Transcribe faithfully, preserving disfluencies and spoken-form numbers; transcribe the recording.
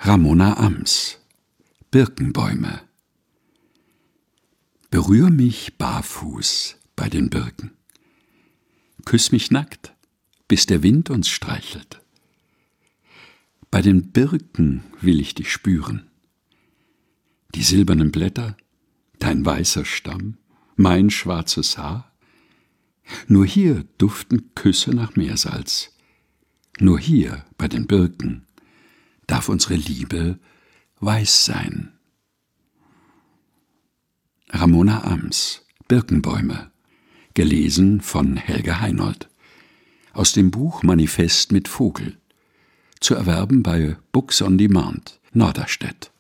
Ramona Ams, Birkenbäume. Berühr mich barfuß bei den Birken. Küss mich nackt, bis der Wind uns streichelt. Bei den Birken will ich dich spüren. Die silbernen Blätter, dein weißer Stamm, mein schwarzes Haar. Nur hier duften Küsse nach Meersalz. Nur hier bei den Birken darf unsere Liebe weiß sein. Ramona Ams, Birkenbäume, gelesen von Helga Heinold. Aus dem Buch Manifest mit Vogel. Zu erwerben bei Books on Demand, Norderstedt.